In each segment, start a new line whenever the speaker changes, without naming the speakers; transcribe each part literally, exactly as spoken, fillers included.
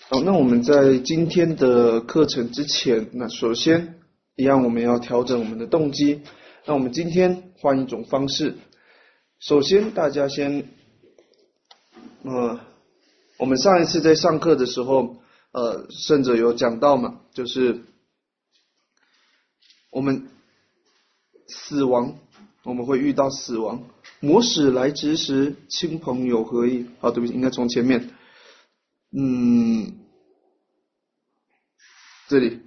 好，那我们在今天的课程之前，那首先一样我们要调整我们的动机。那我们今天换一种方式，首先大家先，呃，我们上一次在上课的时候，呃，圣者有讲到嘛，就是我们死亡，我们会遇到死亡。魔使来执时，亲朋友何意？好，对不起，应该从前面。嗯，这里，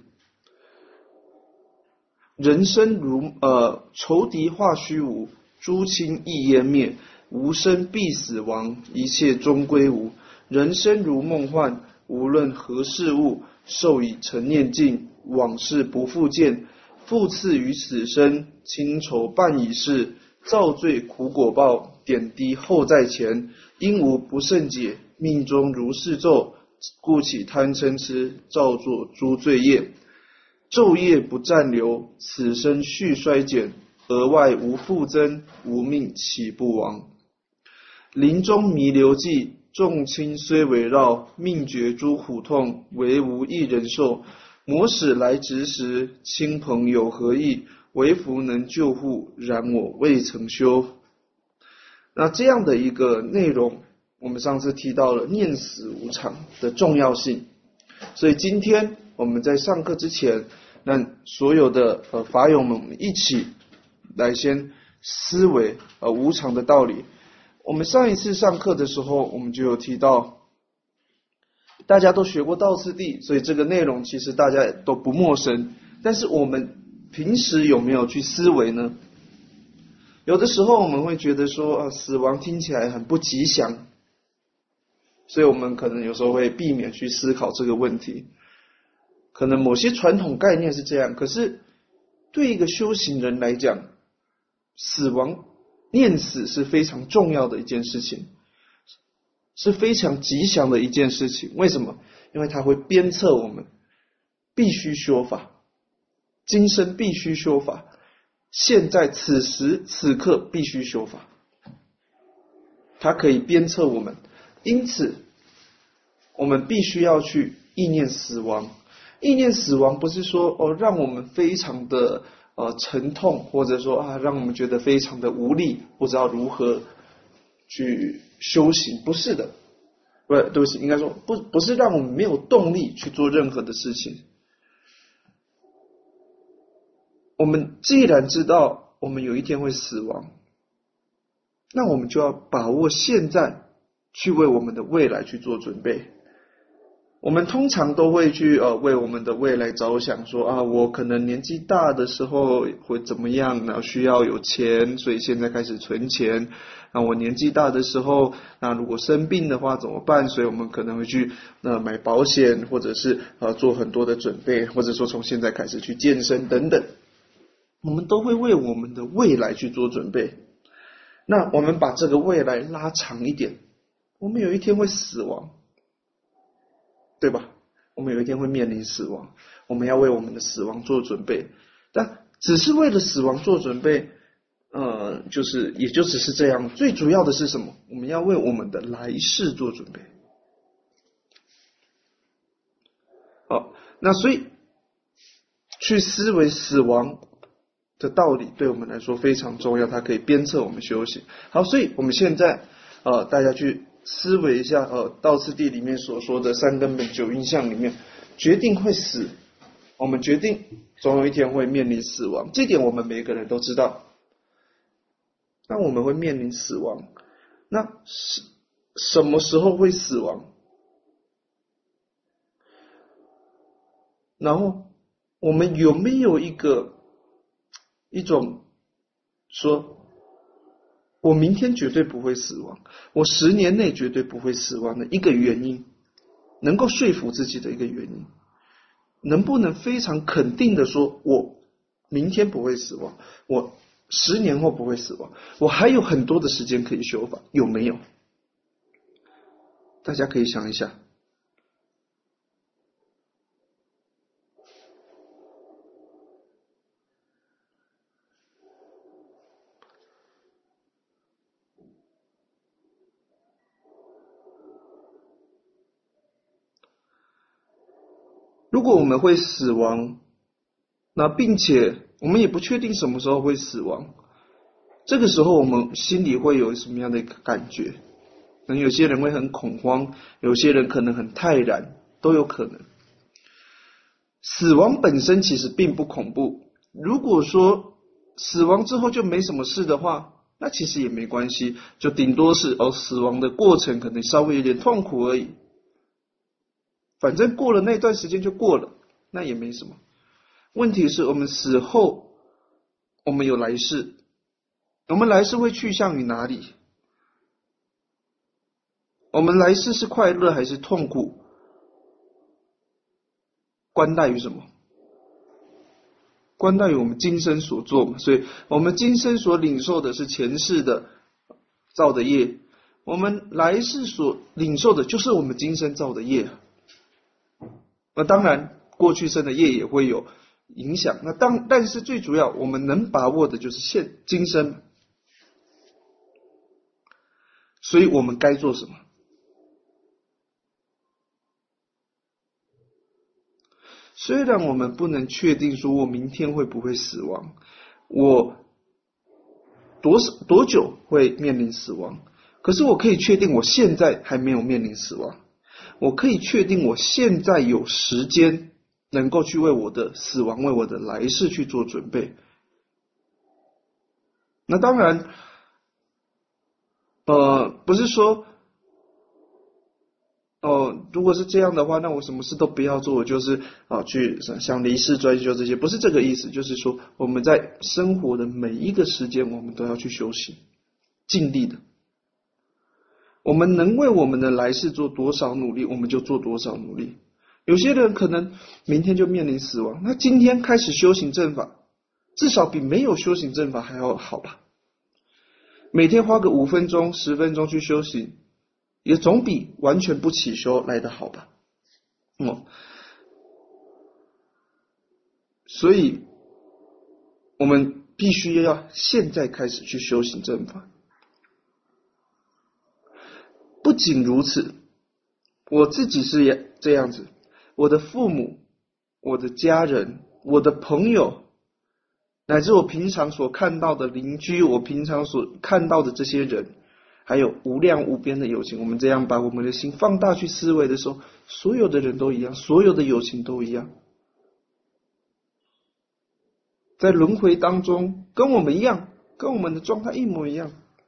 人生如呃仇敌化虚无，诸亲亦湮灭，无生必死亡，一切终归无。人生如梦幻，无论何事物，寿已成念尽，往事不复见。复次于此生，亲仇伴已逝，造罪苦果报，点滴后在前。因无不胜解，命中如是咒，故起贪嗔痴，造作诸罪业。昼夜不暂留，此生续衰减，额外无复增，无命岂不亡？临终弥留际，众亲虽围绕，命绝诸苦痛，唯无一人受。魔使来执时，亲朋有何意？唯福能救护，然我未曾修。那这样的一个内容，我们上次提到了念死无常的重要性，所以今天我们在上课之前，那所有的呃法友们一起来先思维呃无常的道理。我们上一次上课的时候，我们就有提到，大家都学过道次第，所以这个内容其实大家都不陌生。但是我们平时有没有去思维呢？有的时候我们会觉得说，啊，死亡听起来很不吉祥，所以我们可能有时候会避免去思考这个问题。可能某些传统概念是这样，可是对一个修行人来讲，死亡念死是非常重要的一件事情，是非常吉祥的一件事情。为什么？因为它会鞭策我们必须修法，今生必须修法，现在此时此刻必须修法，它可以鞭策我们。因此我们必须要去意念死亡。意念死亡不是说哦让我们非常的呃沉痛，或者说啊让我们觉得非常的无力，不知道如何去修行，不是的，不对不起，应该说不不是让我们没有动力去做任何的事情。我们既然知道我们有一天会死亡，那我们就要把握现在，去为我们的未来去做准备。我们通常都会去呃为我们的未来着想，说啊，我可能年纪大的时候会怎么样呢？需要有钱，所以现在开始存钱。那我年纪大的时候，那如果生病的话怎么办？所以我们可能会去呃买保险，或者是呃做很多的准备，或者说从现在开始去健身等等。我们都会为我们的未来去做准备。那我们把这个未来拉长一点，我们有一天会死亡，对吧？我们有一天会面临死亡，我们要为我们的死亡做准备。但只是为了死亡做准备，呃，就是也就只是这样。最主要的是什么？我们要为我们的来世做准备。好，那所以去思维死亡的道理对我们来说非常重要，它可以鞭策我们修行。好，所以我们现在呃，大家去思维一下，呃，道次第里面所说的三根本九因相里面，决定会死，我们决定总有一天会面临死亡，这点我们每个人都知道。那我们会面临死亡，那是什么时候会死亡？然后我们有没有一个一种说，我明天绝对不会死亡，我十年内绝对不会死亡的一个原因，能够说服自己的一个原因，能不能非常肯定的说，我明天不会死亡，我十年后不会死亡，我还有很多的时间可以修法，有没有？大家可以想一下。 如果我们会死亡，那并且我们也不确定什么时候会死亡，这个时候我们心里会有什么样的一个感觉？可能有些人会很恐慌，有些人可能很泰然，都有可能。死亡本身其实并不恐怖，如果说死亡之后就没什么事的话，那其实也没关系，就顶多是哦，死亡的过程可能稍微有点痛苦而已，反正过了那段时间就过了，那也没什么。问题是我们死后，我们有来世，我们来世会去向于哪里？我们来世是快乐还是痛苦？关待于什么？关待于我们今生所做嘛，所以我们今生所领受的是前世的造的业，我们来世所领受的就是我们今生造的业。那当然过去生的业也会有影响，那当但是最主要我们能把握的就是现今生，所以我们该做什么？虽然我们不能确定说我明天会不会死亡，我多多久会面临死亡，可是我可以确定我现在还没有面临死亡，我可以确定我现在有时间能够去为我的死亡，为我的来世去做准备。那当然呃，不是说哦，如果是这样的话，那我什么事都不要做，我就是啊去想离世专修这些，不是这个意思，就是说我们在生活的每一个时间，我们都要去修行，尽力的。我们能为我们的来世做多少努力，我们就做多少努力。有些人可能明天就面临死亡，那今天开始修行正法，至少比没有修行正法还要好吧？每天花个五分钟、十分钟去修行，也总比完全不起修来得好吧？哦，所以我们必须要现在开始去修行正法。不仅如此，我自己是也这样子，我的父母、我的家人、我的朋友，乃至我平常所看到的邻居，我平常所看到的这些人，还有无量无边的友情，我们这样把我们的心放大去思维的时候，所有的人都一样，所有的友情都一样，在轮回当中跟我们一样，跟我们的状态一模一样。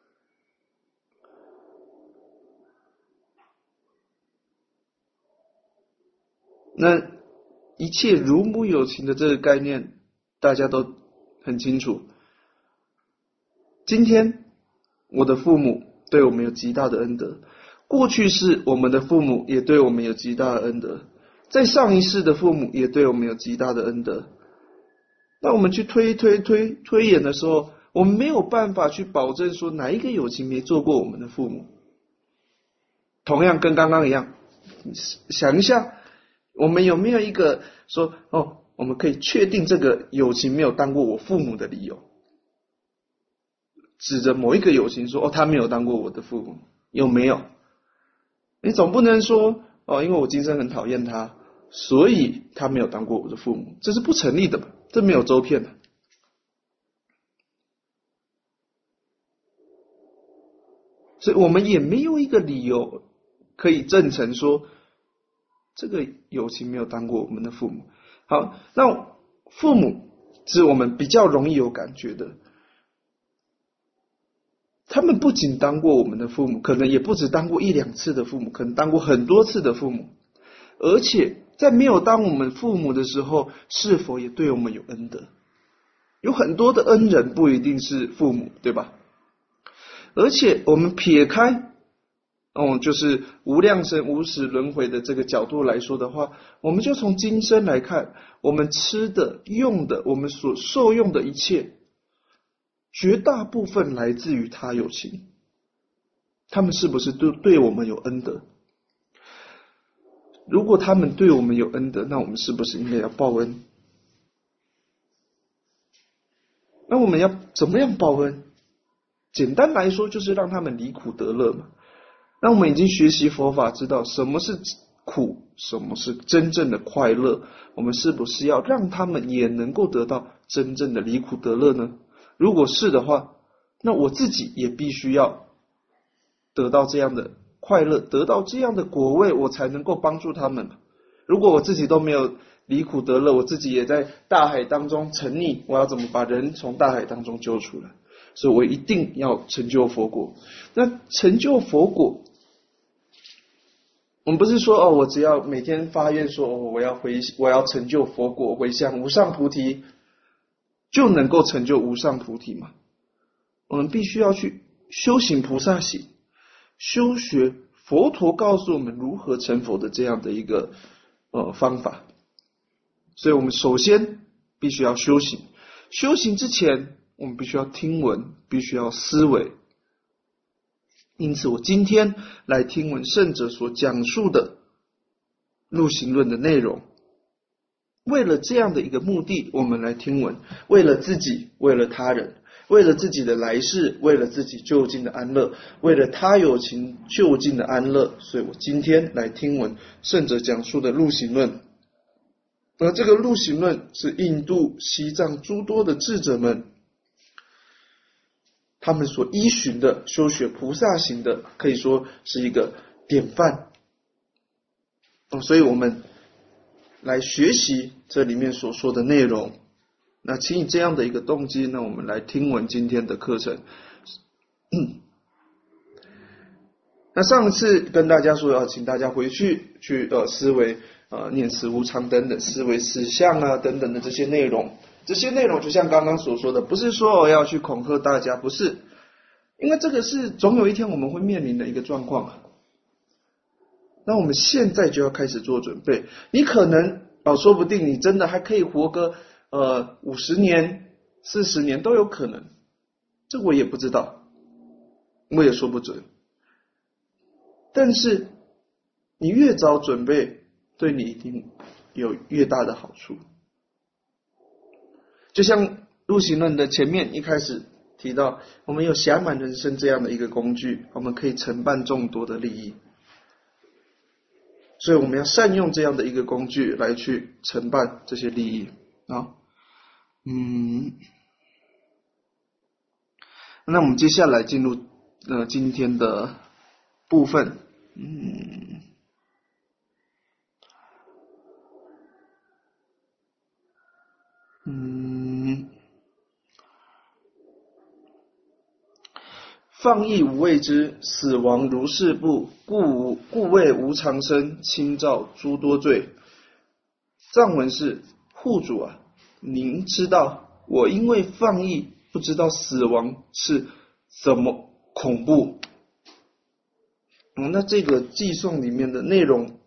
那一切如母有情的这个概念大家都很清楚。今天我的父母对我们有极大的恩德，过去世我们的父母也对我们有极大的恩德，在上一世的父母也对我们有极大的恩德。那我们去推推推推演的时候，我们没有办法去保证说哪一个友情没做过我们的父母。同样跟刚刚一样，想一下，我们有没有一个说哦，我们可以确定这个友情没有当过我父母的理由？指着某一个友情说哦，他没有当过我的父母，有没有？你总不能说哦，因为我今生很讨厌他，所以他没有当过我的父母，这是不成立的吧？这没有周遍的。所以我们也没有一个理由可以证成说这个友情没有当过我们的父母。好，那父母是我们比较容易有感觉的，他们不仅当过我们的父母，可能也不止当过一两次的父母，可能当过很多次的父母，而且在没有当我们父母的时候，是否也对我们有恩德？有很多的恩人不一定是父母，对吧？而且我们撇开哦，就是无量生无始轮回的这个角度来说的话，我们就从今生来看，我们吃的、用的，我们所受用的一切，绝大部分来自于他有情，他们是不是对对我们有恩德？如果他们对我们有恩德，那我们是不是应该要报恩？那我们要怎么样报恩？简单来说，就是让他们离苦得乐嘛。那我们已经学习佛法，知道什么是苦，什么是真正的快乐？我们是不是要让他们也能够得到真正的离苦得乐呢？如果是的话，那我自己也必须要得到这样的快乐，得到这样的果位，我才能够帮助他们。如果我自己都没有离苦得乐，我自己也在大海当中沉溺，我要怎么把人从大海当中救出来？所以我一定要成就佛果。那成就佛果，我们不是说哦，我只要每天发愿说，哦，我要回，我要成就佛果，回向无上菩提，就能够成就无上菩提嘛？我们必须要去修行菩萨行，修学佛陀告诉我们如何成佛的这样的一个呃方法。所以我们首先必须要修行，修行之前我们必须要听闻，必须要思维。因此我今天来听闻圣者所讲述的入行论的内容，为了这样的一个目的我们来听闻，为了自己，为了他人，为了自己的来世，为了自己就近的安乐，为了他有情就近的安乐，所以我今天来听闻圣者讲述的入行论。而这个入行论是印度、西藏诸多的智者们他们所依循的修学菩萨行的，可以说是一个典范。所以我们来学习这里面所说的内容。那请以这样的一个动机呢，我们来听闻今天的课程。那上次跟大家说要请大家回去去呃思维呃念慈无常等等，思维实相啊等等的这些内容。这些内容就像刚刚所说的，不是说我要去恐吓大家，不是，因为这个是总有一天我们会面临的一个状况。那我们现在就要开始做准备。你可能哦，说不定你真的还可以活个呃五十年、四十年都有可能，这我也不知道，我也说不准。但是你越早准备，对你一定有越大的好处。就像入行论的前面一开始提到，我们有暇满人生这样的一个工具，我们可以承办众多的利益，所以我们要善用这样的一个工具来去承办这些利益啊。嗯，那我们接下来进入呃今天的部分。嗯。嗯，放逸无畏之，死亡如是怖，故无故谓无常生，轻造诸多罪。藏文是：护主啊，您知道我因为放逸，不知道死亡是怎么恐怖。嗯，那这个寄颂里面的内容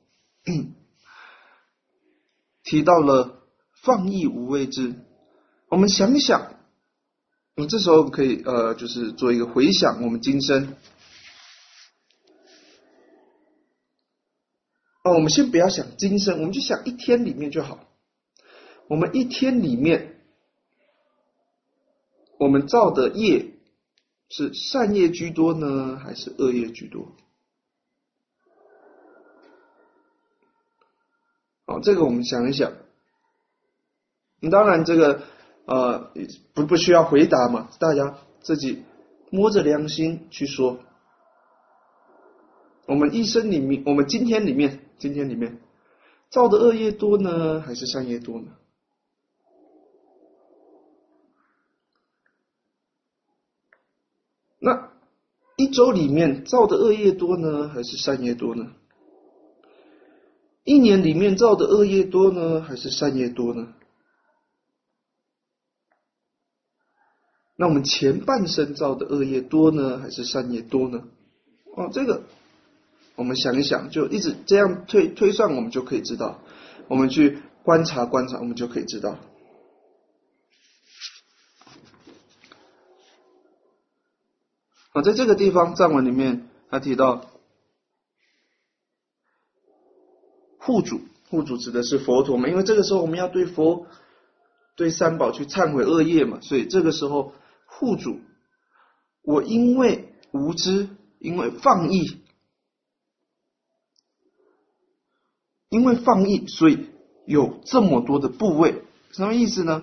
提到了放逸无畏之，我们想一想，我们这时候可以呃，就是做一个回想我们今生。哦，我们先不要想今生，我们就想一天里面就好。我们一天里面，我们造的业是善业居多呢，还是恶业居多？哦，这个我们想一想。当然这个呃不不需要回答嘛，大家自己摸着良心去说。我们一生里面，我们今天里面，今天里面造的恶业多呢，还是善业多呢？那一周里面造的恶业多呢，还是善业多呢？一年里面造的恶业多呢，还是善业多呢？那我们前半生造的恶业多呢，还是善业多呢？哦，这个我们想一想，就一直这样推推算，我们就可以知道。我们去观察观察，我们就可以知道。啊，在这个地方藏文里面，他提到护主，护主指的是佛陀嘛，因为这个时候我们要对佛、对三宝去忏悔恶业嘛，所以这个时候护主，我因为无知，因为放逸， 因为放逸，所以有这么多的部位。什么意思呢？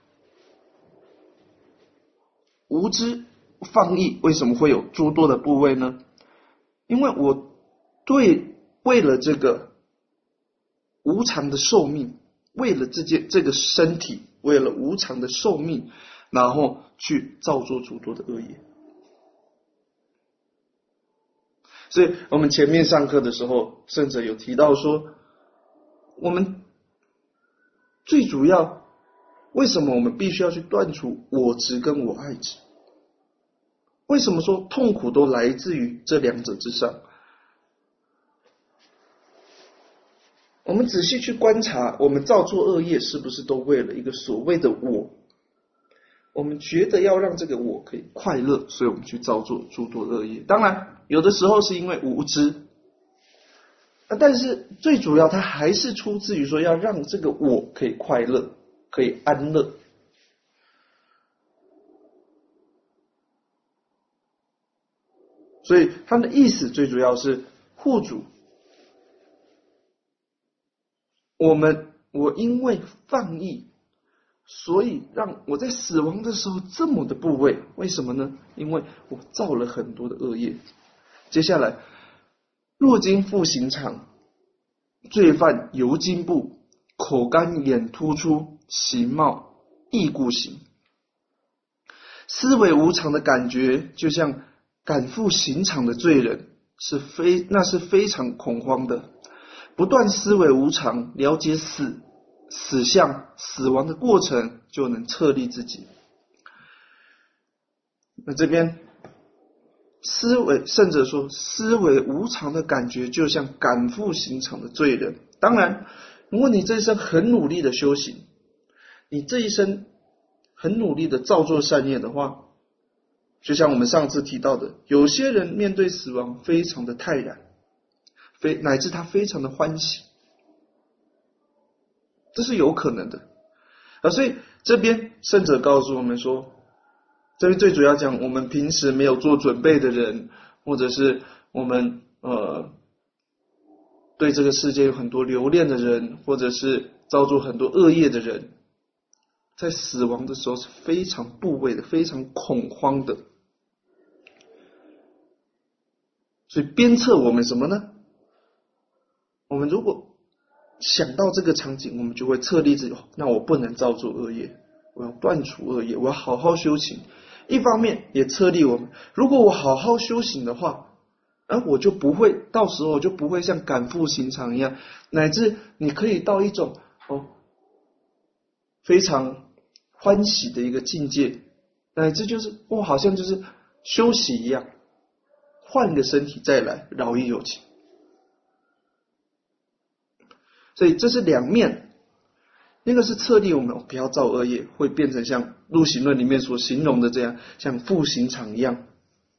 无知放逸为什么会有诸多的部位呢？因为我对为了这个无常的寿命，为了这件这个身体，为了无常的寿命，然后去造作诸多的恶业。所以我们前面上课的时候，圣者有提到说，我们最主要为什么我们必须要去断除我执跟我爱执？为什么说痛苦都来自于这两者之上？我们仔细去观察，我们造作恶业是不是都为了一个所谓的我？我们觉得要让这个我可以快乐，所以我们去造作诸多恶业。当然有的时候是因为无知，但是最主要它还是出自于说要让这个我可以快乐，可以安乐。所以它的意思最主要是护主我们，我因为放逸，所以让我在死亡的时候这么的部位，为什么呢？因为我造了很多的恶业。接下来，若经复刑场，罪犯游经部，口干眼突出，形貌异故形。思维无常的感觉，就像赶赴刑场的罪人，是非那是非常恐慌的。不断思维无常，了解死、死相、死亡的过程，就能策立自己。那这边思维，甚者说思维无常的感觉，就像赶赴刑场的罪人。当然，如果你这一生很努力的修行，你这一生很努力的造作善业的话，就像我们上次提到的，有些人面对死亡非常的泰然，非乃至他非常的欢喜，这是有可能的。啊，所以这边圣者告诉我们说，这边最主要讲我们平时没有做准备的人，或者是我们呃对这个世界有很多留恋的人，或者是造作很多恶业的人，在死亡的时候是非常怖畏的，非常恐慌的。所以鞭策我们什么呢？我们如果想到这个场景，我们就会策立自己，那我不能造作恶业，我要断除恶业，我要好好修行。一方面也策立我们，如果我好好修行的话，而我就不会，到时候我就不会像赶赴刑场一样，乃至你可以到一种哦非常欢喜的一个境界，乃至就是我、哦、好像就是休息一样，换个身体再来，饶益有情。所以这是两面，那个是策立我们不要造恶业，会变成像入刑论里面所形容的这样，像赴刑场一样。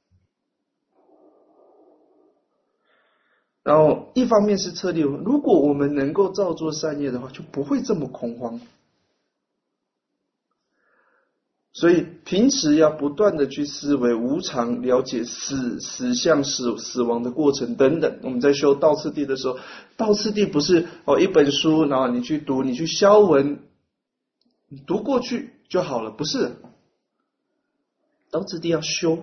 然后一方面是策立我们，如果我们能够造作善业的话，就不会这么恐慌。所以平时要不断的去思维无常，了解死、死相、死死亡的过程等等。我们在修道次第的时候，道次第不是哦一本书，然后你去读，你去消文，你读过去就好了，不是。道次第要修。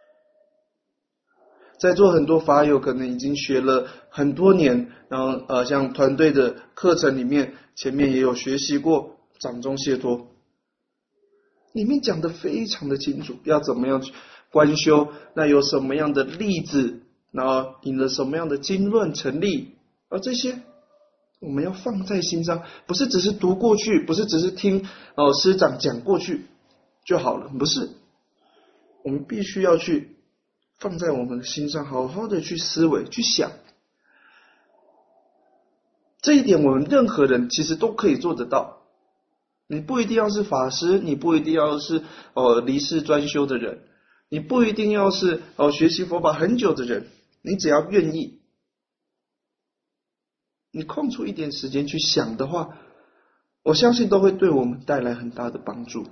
在座很多法友可能已经学了很多年，然后呃像团队的课程里面，前面也有学习过掌中解脱。里面讲的非常的清楚，要怎么样去观修，那有什么样的例子，然后引了什么样的经论成立，而这些我们要放在心上，不是只是读过去，不是只是听哦师长讲过去就好了，不是，我们必须要去放在我们的心上，好好的去思维去想。这一点我们任何人其实都可以做得到。你不一定要是法师，你不一定要是哦离世专修的人，你不一定要是哦学习佛法很久的人，你只要愿意，你空出一点时间去想的话，我相信都会对我们带来很大的帮助。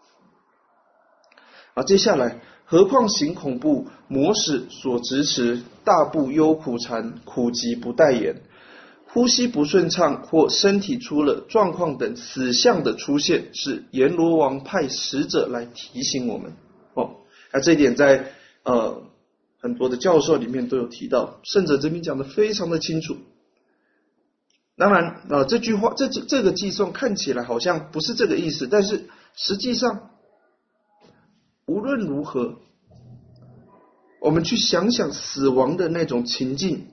好，接下来，何况行恐怖，魔使所执持，大部忧苦禅，苦集不待言。 呼吸不顺畅或身体出了状况等死相的出现，是阎罗王派使者来提醒我们。哦，那这一点在呃很多的教授里面都有提到，圣者这边讲的非常的清楚。当然，呃，这句话这这个寄送看起来好像不是这个意思，但是实际上无论如何，我们去想想死亡的那种情境。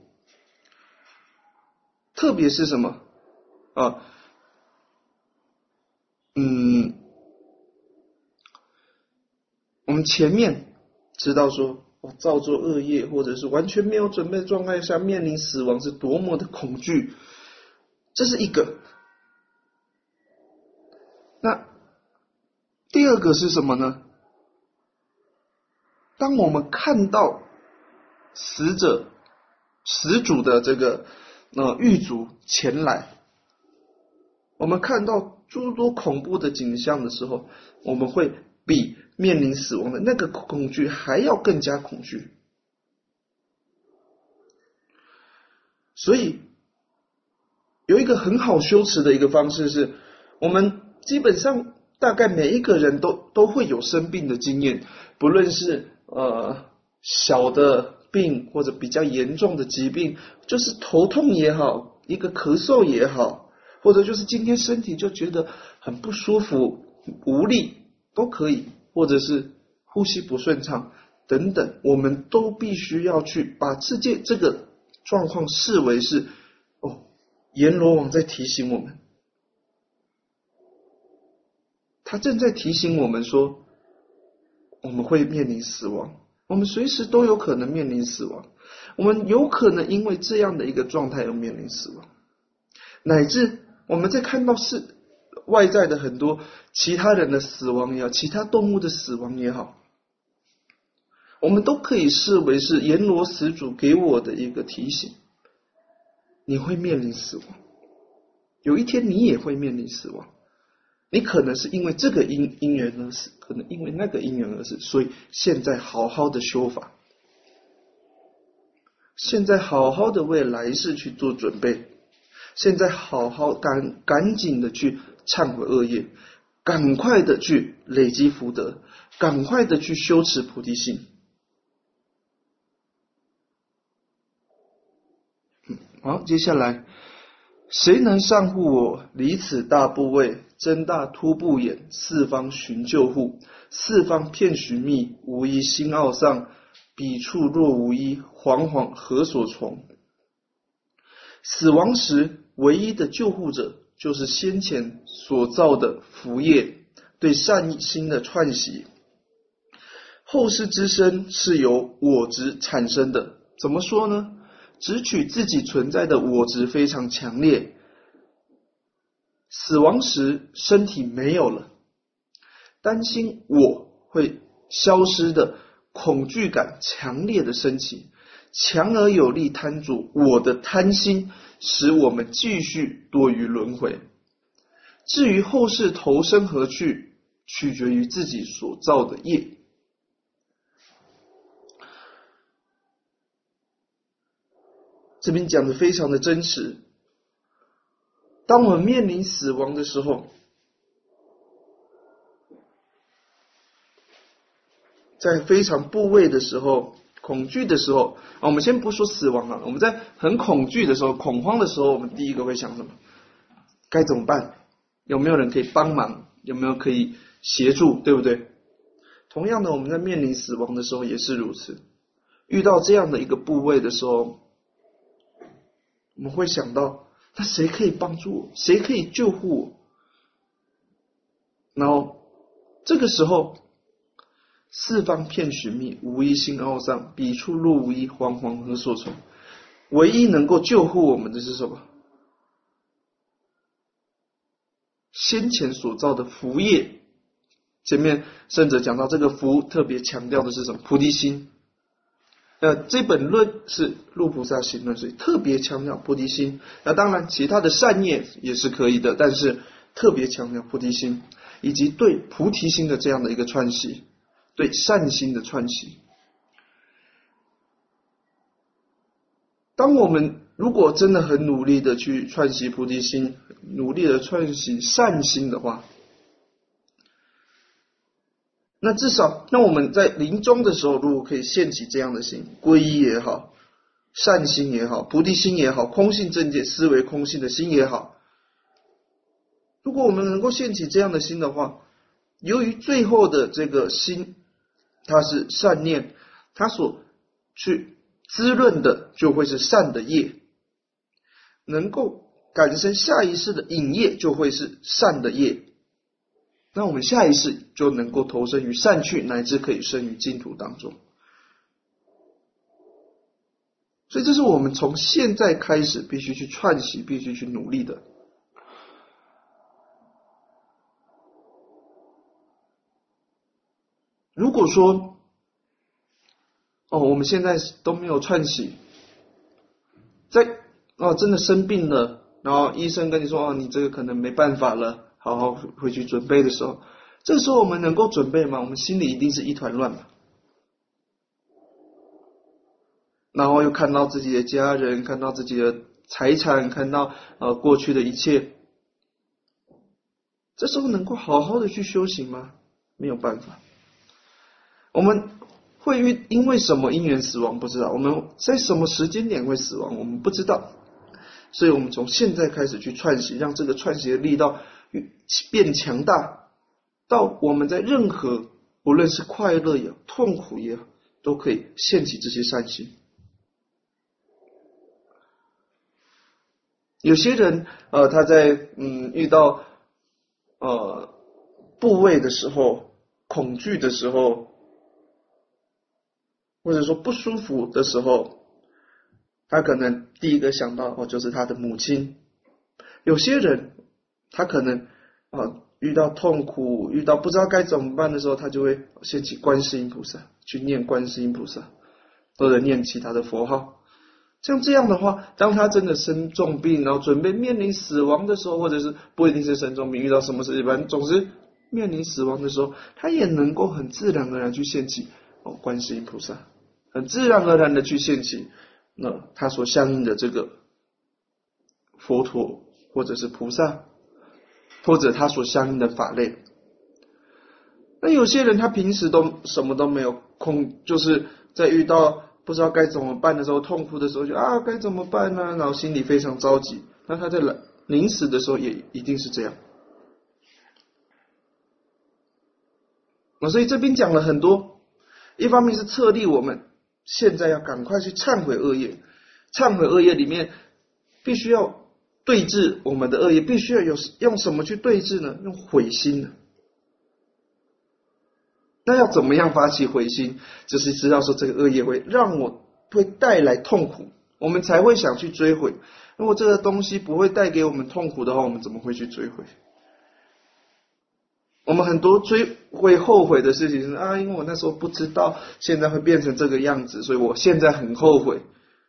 特别是什么啊？嗯，我们前面知道说，我造作恶业，或者是完全没有准备的状态下面临死亡是多么的恐惧，这是一个。那第二个是什么呢？当我们看到死者、死主的这个呃狱卒前来，我们看到诸多恐怖的景象的时候，我们会比面临死亡的那个恐惧还要更加恐惧。所以有一个很好修持的一个方式是，我们基本上大概每一个人都都会有生病的经验，不论是呃小的病或者比较严重的疾病，就是头痛也好，一个咳嗽也好，或者就是今天身体就觉得很不舒服、无力都可以，或者是呼吸不顺畅等等，我们都必须要去把这件这个状况视为是哦，阎罗王在提醒我们，他正在提醒我们说，我们会面临死亡，我们随时都有可能面临死亡，我们有可能因为这样的一个状态而面临死亡，乃至我们在看到是外在的很多其他人的死亡也好，其他动物的死亡也好，我们都可以视为是阎罗死主给我的一个提醒，你会面临死亡，有一天你也会面临死亡，你可能是因为这个因因缘而死，可能因为那个因缘而死，所以现在好好的修法，现在好好的为来世去做准备，现在好好赶赶紧的去忏悔恶业，赶快的去累积福德，赶快的去修持菩提心。嗯，好，接下来，谁能善护我？离此大部位，睁大突步眼，四方寻救护，四方遍寻觅，无一心傲丧，彼处若无一，惶惶何所从？死亡时唯一的救护者，就是先前所造的福业对善心的串习。后世之生是由我执产生的，怎么说呢？只取自己存在的我执非常强烈，死亡时身体没有了，担心我会消失的恐惧感强烈的升起，强而有力贪着我的贪心，使我们继续堕于轮回。至于后世投生何去，取决于自己所造的业。这边讲的非常的真实，当我们面临死亡的时候，在非常怖畏的时候，恐惧的时候，我们先不说死亡了，我们在很恐惧的时候，恐慌的时候，我们第一个会想什么？该怎么办？有没有人可以帮忙？有没有可以协助？对不对？同样的，我们在面临死亡的时候也是如此，遇到这样的一个部位的时候，我们会想到，那谁可以帮助我？谁可以救护我？然后这个时候，四方遍寻觅，无一心傲丧，彼处若无一，惶惶何所从？唯一能够救护我们的是什么？先前所造的福业。前面圣者讲到这个福，特别强调的是什么？菩提心。呃，这本论是入菩萨行论，所以特别强调菩提心。那当然，其他的善业也是可以的，但是特别强调菩提心，以及对菩提心的这样的一个串习，对善心的串习。 当我们如果真的很努力的去串习菩提心，努力的串习善心的话，那至少那我们在临终的时候，如果可以现起这样的心，皈依也好，善心也好，菩提心也好，空性正见思维空性的心也好，如果我们能够现起这样的心的话，由于最后的这个心它是善念，它所去滋润的就会是善的业，能够感生下一世的引业就会是善的业，那我们下一世就能够投身于善趣，乃至可以生于净土当中。所以这是我们从现在开始必须去串习，必须去努力的。如果说哦，我们现在都没有串习，在哦真的生病了，然后医生跟你说哦，你这个可能没办法了，好好回去准备的时候，这时候我们能够准备吗？我们心里一定是一团乱嘛。然后又看到自己的家人，看到自己的财产，看到呃过去的一切，这时候能够好好的去修行吗？没有办法。我们会遇因为什么因缘死亡不知道，我们在什么时间点会死亡我们不知道，所以我们从现在开始去串习，让这个串习的力道变强大，到我们在任何无论是快乐也好痛苦也好，都可以现起这些善心。有些人呃他在嗯遇到呃部位的时候，恐惧的时候，或者说不舒服的时候，他可能第一个想到哦就是他的母亲。有些人他可能啊、呃、遇到痛苦，遇到不知道该怎么办的时候，他就会先起观世音菩萨，去念观世音菩萨，或者念其他的佛号。像这样的话，当他真的生重病，然后准备面临死亡的时候，或者是不一定是生重病，遇到什么事情，反正总之面临死亡的时候，他也能够很自然而然去献起哦观世音菩萨，很自然而然的去献起那他所相应的这个佛陀，或者是菩萨，或者他所相应的法类。那有些人他平时都什么都没有空，就是在遇到不知道该怎么办的时候，痛苦的时候就啊该怎么办呢、啊？然后心里非常着急。那他在临死的时候也一定是这样。那所以这边讲了很多，一方面是策励我们现在要赶快去忏悔恶业，忏悔恶业里面必须要对治我们的恶业，必须要有用什么去对治呢？用悔心呢。那要怎么样发起悔心？就是知道说这个恶业会让我会带来痛苦，我们才会想去追悔。如果这个东西不会带给我们痛苦的话，我们怎么会去追悔？我们很多追会后悔的事情是啊，因为我那时候不知道现在会变成这个样子，所以我现在很后悔。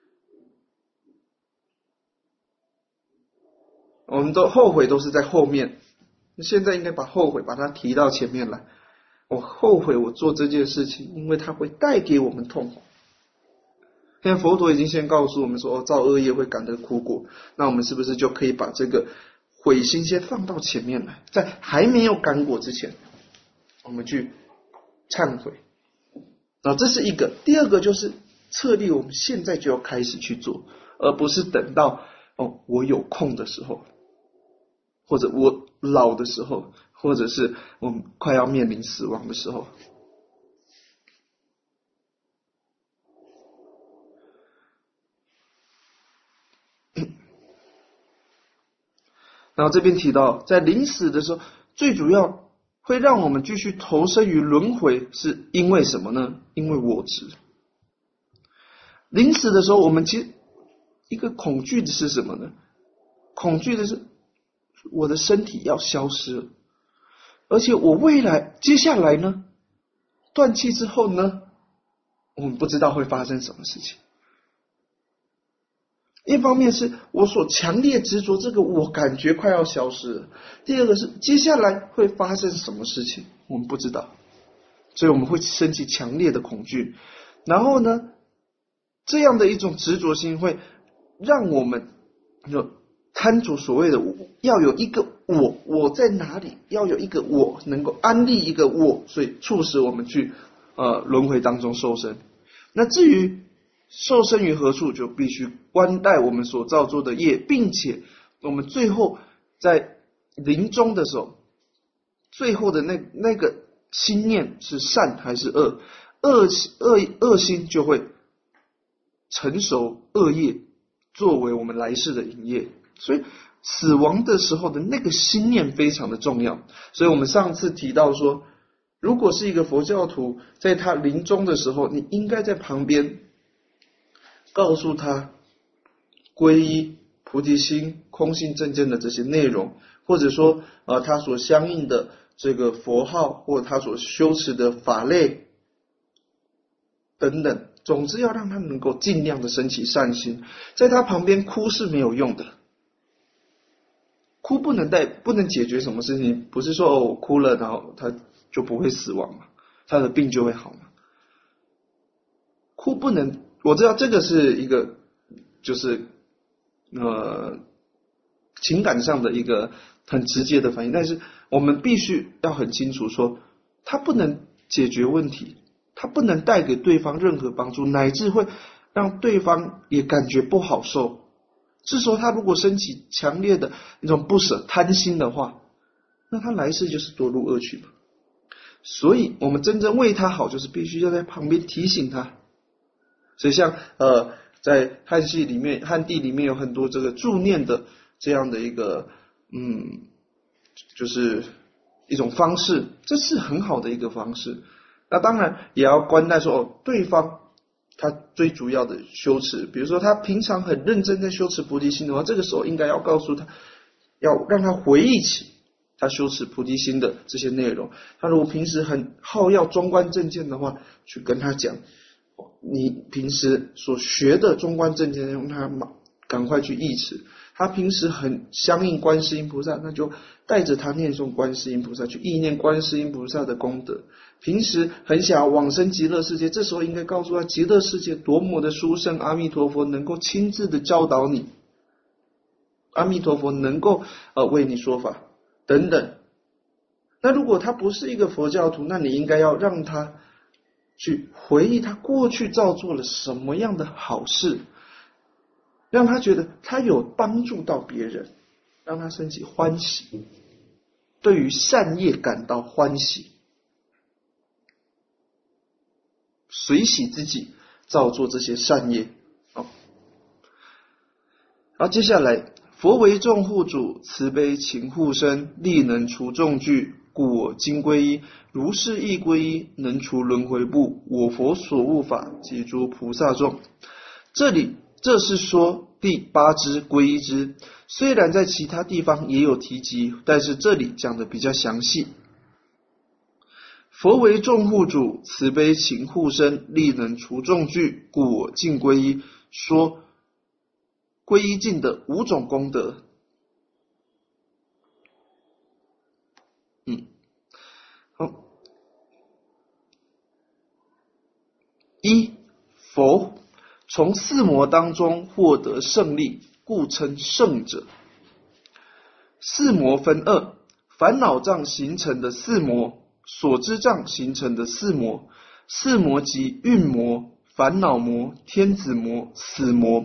我们都后悔都是在后面，现在应该把后悔把它提到前面来。我后悔我做这件事情，因为它会带给我们痛苦。现在佛陀已经先告诉我们说，哦，造恶业会感得苦果，那我们是不是就可以把这个悔心先放到前面来，在还没有感果之前，我们去忏悔。啊，这是一个。第二个就是策励我们现在就要开始去做，而不是等到哦我有空的时候，或者我老的时候，或者是我们快要面临死亡的时候。然后这边提到，在临死的时候，最主要会让我们继续投身于轮回，是因为什么呢？因为我执。临死的时候，我们其实一个恐惧的是什么呢？恐惧的是我的身体要消失了，而且我未来接下来呢，断气之后呢，我们不知道会发生什么事情。一方面是我所强烈执着这个我感觉快要消失了，第二个是接下来会发生什么事情我们不知道，所以我们会升起强烈的恐惧。然后呢，这样的一种执着心会让我们有贪着所谓的我，要有一个我，我在哪里？要有一个我，能够安立一个我，所以促使我们去呃轮回当中受生。那至于受生于何处，就必须观待我们所造作的业，并且我们最后在临终的时候，最后的那那个心念是善还是恶？恶恶恶心就会成熟恶业，作为我们来世的引业。所以死亡的时候的那个心念非常的重要。所以我们上次提到说，如果是一个佛教徒，在他临终的时候，你应该在旁边告诉他皈依、菩提心、空性正见的这些内容，或者说呃他所相应的这个佛号，或者他所修持的法类等等，总之要让他能够尽量的升起善心。在他旁边哭是没有用的，哭不能带不能解决什么事情，不是说哦我哭了然后他就不会死亡嘛，他的病就会好嘛。哭不能，我知道这个是一个就是呃情感上的一个很直接的反应，但是我们必须要很清楚说，它不能解决问题，它不能带给对方任何帮助，乃至会让对方也感觉不好受。这时候他如果升起强烈的那种不舍贪心的话，那他来世就是堕入恶趣嘛。所以我们真正为他好，就是必须要在旁边提醒他。所以像呃在汉系里面汉地里面有很多这个助念的这样的一个嗯就是一种方式，这是很好的一个方式。那当然也要观待说哦，对方他最主要的修持，比如说他平常很认真在修持菩提心的话，这个时候应该要告诉他，要让他回忆起他修持菩提心的这些内容。他如果平时很好要中观正见的话，去跟他讲你平时所学的中观正见，用他赶快去忆持。他平时很相应观世音菩萨，那就带着他念诵观世音菩萨，去意念观世音菩萨的功德。平时很想要往生极乐世界，这时候应该告诉他极乐世界多么的殊胜，阿弥陀佛能够亲自的教导你，阿弥陀佛能够呃为你说法等等。那如果他不是一个佛教徒，那你应该要让他去回忆他过去造作了什么样的好事，让他觉得他有帮助到别人，让他升起欢喜，对于善业感到欢喜，随喜自己造作这些善业。好，然后接下来，佛为众护主，慈悲勤护身，力能除众惧，故我今皈依。如是亦皈依，能除轮回怖。我佛所悟法，及诸菩萨众。这里这是说第八支皈依支，虽然在其他地方也有提及，但是这里讲的比较详细。佛为众护主，慈悲勤护身，力能除众惧，故我尽皈依。说皈依尽的五种功德。嗯，好。一，佛从四魔当中获得胜利，故称胜者。四魔分二，烦恼障形成的四魔，所知障形成的四魔。四魔即运魔、烦恼魔、天子魔、死魔。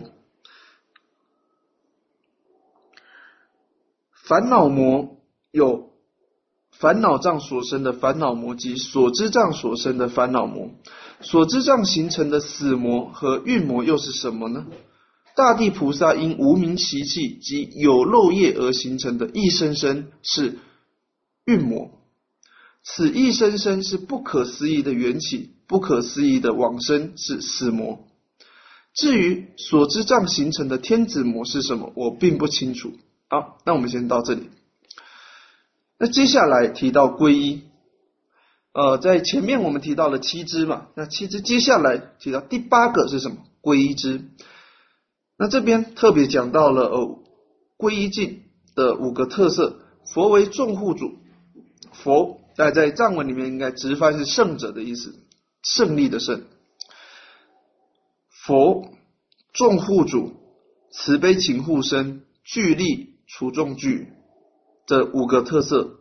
烦恼魔有烦恼障所生的烦恼魔及所知障所生的烦恼魔。所知障形成的死魔和运魔又是什么呢？大地菩萨因无明习气及有漏业而形成的一生生是运魔，此一生生是不可思议的缘起，不可思议的往生是死魔。至于所知障形成的天子魔是什么，我并不清楚。好，那我们先到这里。那接下来提到皈依，呃，在前面我们提到了七支嘛，那七支接下来提到第八个是什么？皈依支。那这边特别讲到了呃皈依境的五个特色。佛为众护主，佛在在藏文里面应该直翻是胜者的意思，胜利的胜。佛众护主， 慈悲勤护身、聚力除众聚这五个特色。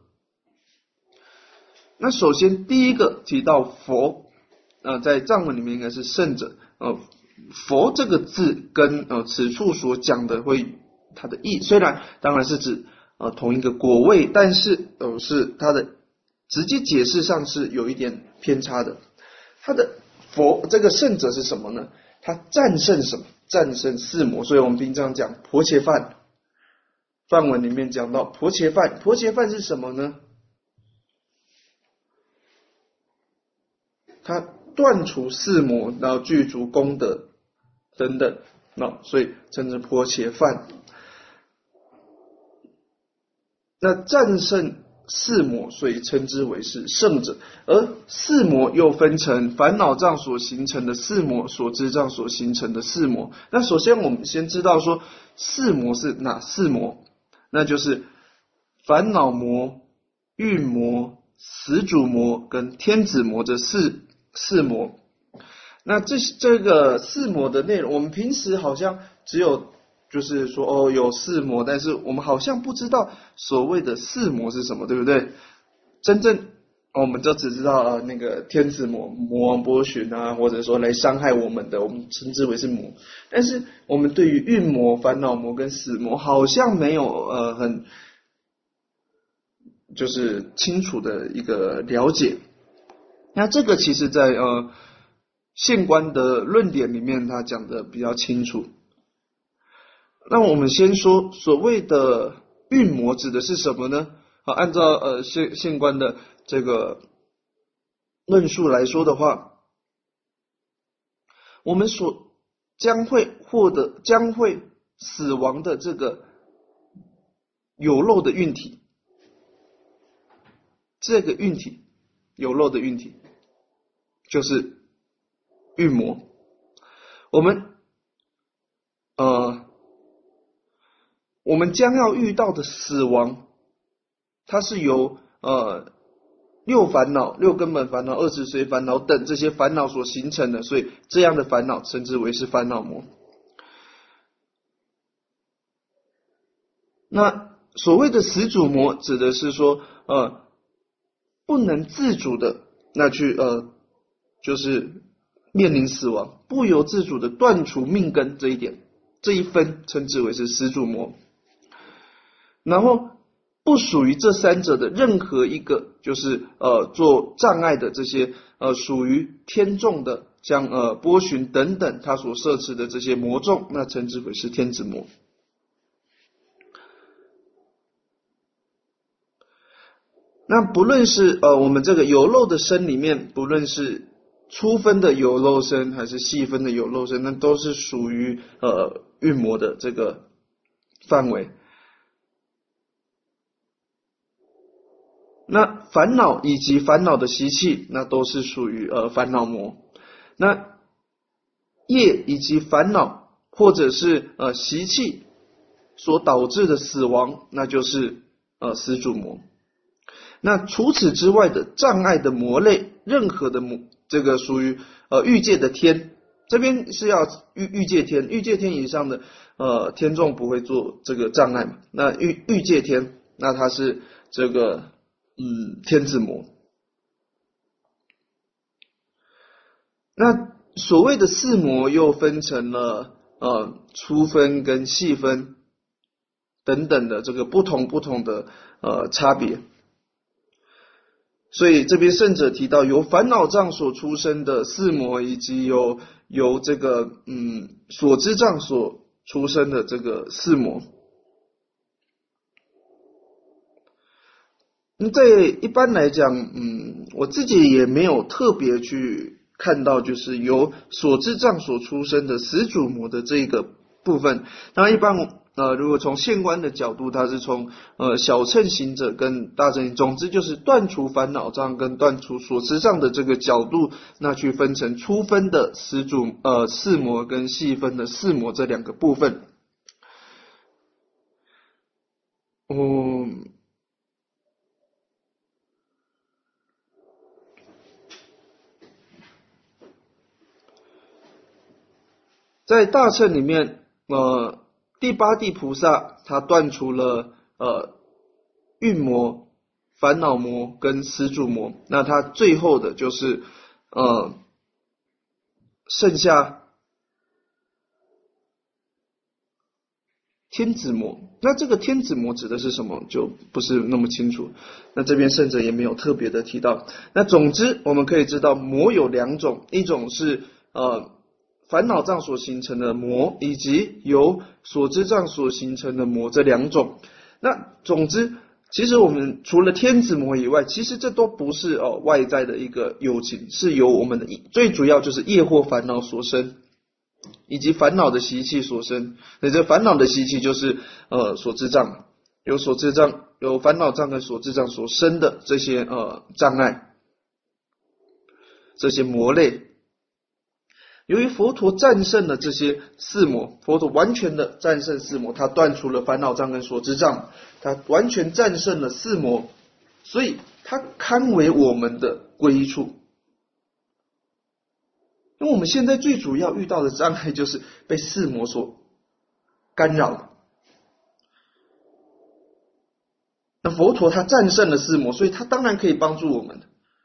那首先第一个提到佛，呃，在藏文里面应该是圣者，呃，佛这个字跟呃此处所讲的会它的意，虽然当然是指呃同一个果位，但是呃是它的直接解释上是有一点偏差的。它的佛这个圣者是什么呢？他战胜什么？战胜四魔。所以我们平常讲婆伽梵，梵文里面讲到婆伽梵，婆伽梵是什么呢？他断除四魔，然后具足功德等等，那所以称之婆伽梵。那战胜四魔，所以称之为是圣者。而四魔又分成烦恼障所形成的四魔，所知障所形成的四魔。那首先我们先知道说四魔是哪四魔，那就是烦恼魔、欲魔、死主魔跟天子魔这四四魔。那这这个四魔的内容，我们平时好像只有就是说哦有四魔，但是我们好像不知道所谓的四魔是什么，对不对？真正、哦、我们就只知道、呃、那个天子魔、魔王波旬啊，或者说来伤害我们的，我们称之为是魔。但是我们对于欲魔、烦恼魔跟死魔好像没有呃很就是清楚的一个了解。那这个其实在呃现观的论点里面他讲的比较清楚。那我们先说所谓的欲魔指的是什么呢？好，按照呃现现观的这个论述来说的话，我们所将会获得将会死亡的这个有漏的运体，这个运体有漏的运体就是欲魔。我们呃我们将要遇到的死亡，它是由呃六烦恼、六根本烦恼、二十随烦恼等这些烦恼所形成的，所以这样的烦恼称之为是烦恼魔。那所谓的死主魔，指的是说呃不能自主的那去呃就是面临死亡，不由自主的断除命根，这一点这一分称之为是死主魔。然后不属于这三者的任何一个，就是呃做障碍的这些呃属于天众的，像呃波旬等等他所摄持的这些魔众，那称之为是天子魔。那不论是呃我们这个有漏的身里面，不论是粗分的有漏身还是细分的有漏身，那都是属于呃欲魔的这个范围。那烦恼以及烦恼的习气，那都是属于呃烦恼魔。那业以及烦恼或者是呃习气所导致的死亡，那就是呃死主魔。那除此之外的障碍的魔类，任何的魔，这个属于呃欲界的天，这边是要欲欲界天，欲界天以上的呃天众不会做这个障碍嘛。那欲欲界天，那它是这个嗯天子魔。那所谓的四魔又分成了呃粗分跟细分等等的这个不同不同的呃差别。所以这边圣者提到由烦恼障所出生的四魔，以及由由这个嗯所知障所出生的这个四魔。那在一般来讲，嗯，我自己也没有特别去看到，就是由所知障所出生的死主魔的这个部分。当然，一般呃，如果从现观的角度，它是从呃小乘行者跟大乘行，总之就是断除烦恼障跟断除所知障的这个角度，那去分成粗分的死主呃四魔跟细分的四魔这两个部分。嗯。在大乘里面，呃， 第八地菩萨他断除了呃欲魔、烦恼魔跟施主魔，那他最后的就是呃剩下天子魔。那这个天子魔指的是什么就不是那么清楚，那这边圣者也没有特别的提到。那总之我们可以知道魔有两种，一种是呃烦恼障所形成的魔，以及由所知障所形成的魔，这两种。那总之其实我们除了天子魔以外，其实这都不是哦外在的一个有情，是由我们的最主要就是业惑烦恼所生，以及烦恼的习气所生。那这烦恼的习气就是呃所知障，有所知障，有烦恼障跟所知障所生的这些呃障碍，这些魔类。由于佛陀战胜了这些四魔，佛陀完全的战胜四魔，他断除了烦恼障跟所知障，他完全战胜了四魔，所以他堪为我们的皈依处。因为我们现在最主要遇到的障碍就是被四魔所干扰，那佛陀他战胜了四魔，所以他当然可以帮助我们。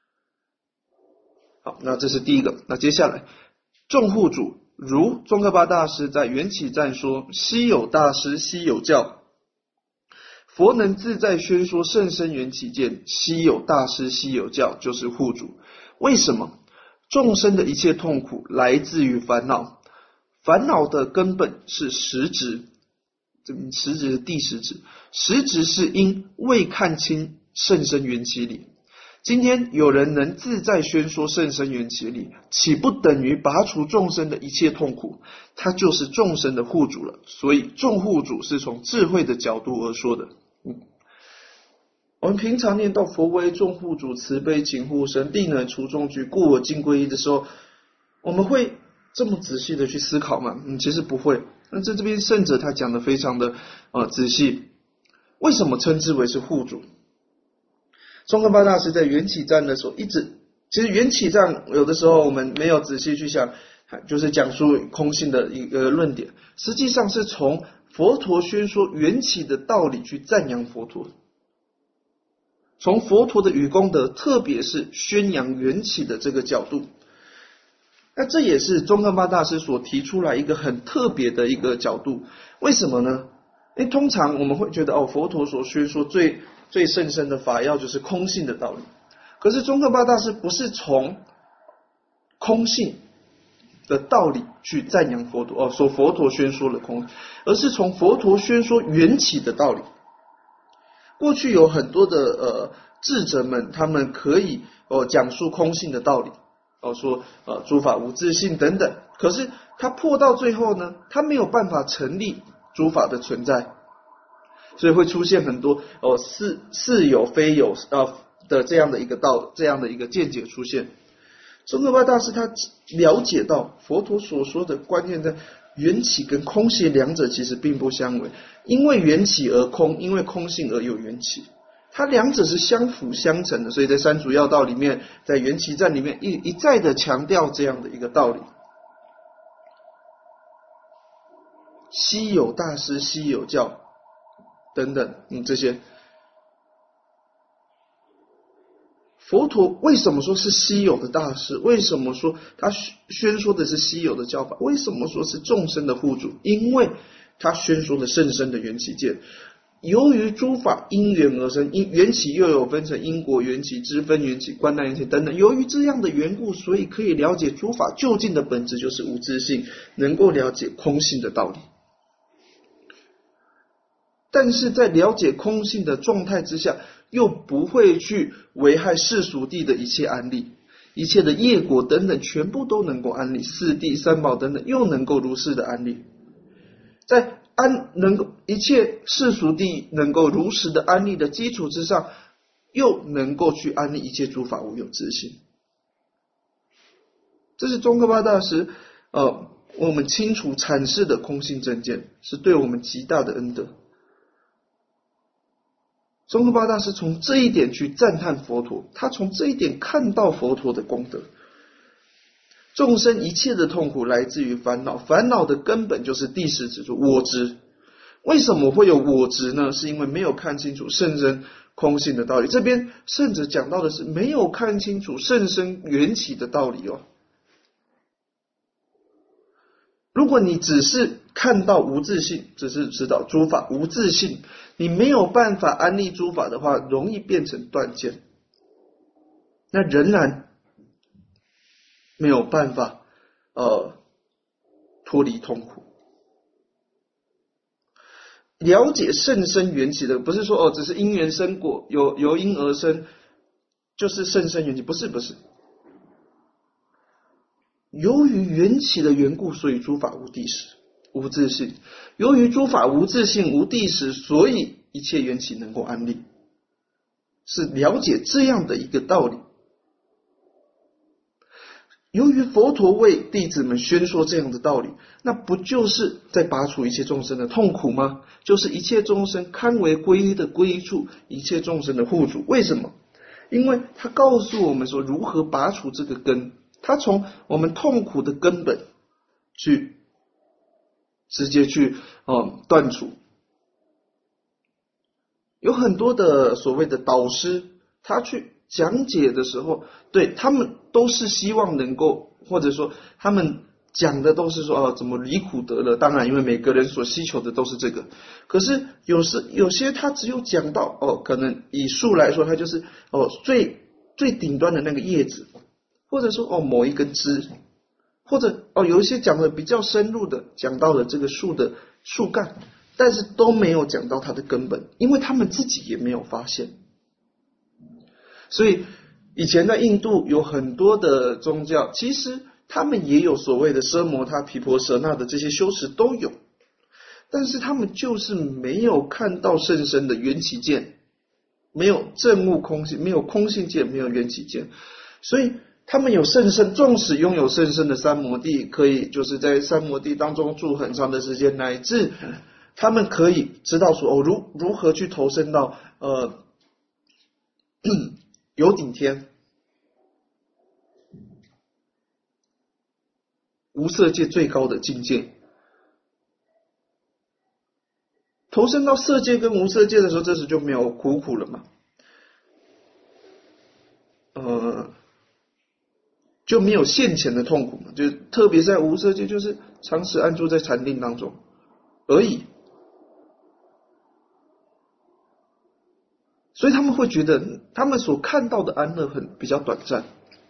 好，那这是第一个。那接下来众护主如宗喀巴大师在缘起赞说：稀有大师，稀有教，佛能自在宣说甚深缘起见，稀有大师，稀有教，就是护主。为什么？众生的一切痛苦来自于烦恼，烦恼的根本是实执，这实执是第十执，实执是因未看清甚深缘起理。今天有人能自在宣说甚深缘起理，岂不等于拔除众生的一切痛苦？他就是众生的护主了。所以众护主是从智慧的角度而说的。嗯，我们平常念到佛为众护主，慈悲勤护生，必能除众惧，故我今皈依的时候，我们会这么仔细的去思考吗？嗯，其实不会。那在这边圣者他讲的非常的呃仔细，为什么称之为是护主？宗喀巴大师在缘起赞的时候一直，其实缘起赞有的时候我们没有仔细去想，就是讲述空性的一个论点，实际上是从佛陀宣说缘起的道理去赞扬佛陀，从佛陀的语功德，特别是宣扬缘起的这个角度。那这也是宗喀巴大师所提出来一个很特别的一个角度。为什么呢？因为通常我们会觉得哦，佛陀所宣说最最甚深的法要就是空性的道理，可是宗喀巴大师不是从空性的道理去赞扬佛陀哦，说佛陀宣说了空，而是从佛陀宣说缘起的道理。过去有很多的呃智者们，他们可以哦讲述空性的道理哦，说呃诸法无自性等等，可是他破到最后呢，他没有办法成立诸法的存在，所以会出现很多哦是是有非有呃的这样的一个道这样的一个见解出现。宗喀巴大师他了解到佛陀所说的关键在缘起跟空性两者其实并不相违，因为缘起而空，因为空性而有缘起，它两者是相辅相成的。所以在三主要道里面，在缘起赞里面一一再的强调这样的一个道理。稀有大师，稀有教等等，嗯，这些佛陀为什么说是稀有的大师？为什么说他宣说的是稀有的教法？为什么说是众生的护主？因为他宣说了甚深的缘起见。由于诸法因缘而生，因缘起又有分成因果缘起、支分缘起、观待缘起等等。由于这样的缘故，所以可以了解诸法究竟的本质就是无自性，能够了解空性的道理。但是在了解空性的状态之下，又不会去危害世俗谛的一切安立，一切的业果等等全部都能够安立，四谛三宝等等又能够如是的安立，在安能够一切世俗谛能够如实的安立的基础之上，又能够去安立一切诸法无有自性。这是宗喀巴大师呃我们清楚阐释的空性正见，是对我们极大的恩德。宗喀巴大师从这一点去赞叹佛陀，他从这一点看到佛陀的功德。众生一切的痛苦来自于烦恼，烦恼的根本就是第十执着我执， 为什么会有我执呢？是因为没有看清楚甚深空性的道理。这边圣者讲到的是没有看清楚甚深缘起的道理哦。如果你只是看到无自性，只是知道诸法无自性，你没有办法安立诸法的话，容易变成断见，那仍然没有办法呃脱离痛苦。了解甚深缘起的，不是说哦，只是因缘生果，由由因而生，就是甚深缘起，不是不是。由于缘起的缘故，所以诸法无谛实、无自性。由于诸法无自性、无谛实，所以一切缘起能够安立。是了解这样的一个道理。由于佛陀为弟子们宣说这样的道理，那不就是在拔除一切众生的痛苦吗？就是一切众生堪为皈依的皈依处，一切众生的护主。为什么？因为他告诉我们说如何拔除这个根，他从我们痛苦的根本去直接去呃断除。有很多的所谓的导师，他去讲解的时候，对他们都是希望能够，或者说他们讲的都是说哦，怎么离苦得乐。当然因为每个人所需求的都是这个，可是有时有些他只有讲到哦，可能以树来说，它就是哦最最顶端的那个叶子，或者说哦某一根枝，或者哦有一些讲的比较深入的，讲到了这个树的树干，但是都没有讲到它的根本，因为他们自己也没有发现。所以以前在印度有很多的宗教，其实他们也有所谓的奢摩他、毗婆舍那的这些修持都有，但是他们就是没有看到甚深的缘起见，没有证悟空性，没有空性见，没有缘起见，所以他们有甚深，纵使拥有甚深的三摩地，可以就是在三摩地当中住很长的时间，乃至他们可以知道说哦如如何去投身到呃有顶天无色界最高的境界。投身到色界跟无色界的时候，这时就没有苦苦了嘛，呃，就没有现前的痛苦嘛，就特别在无色界，就是长时安住在禅定当中而已。所以他们会觉得他们所看到的安乐很比较短暂，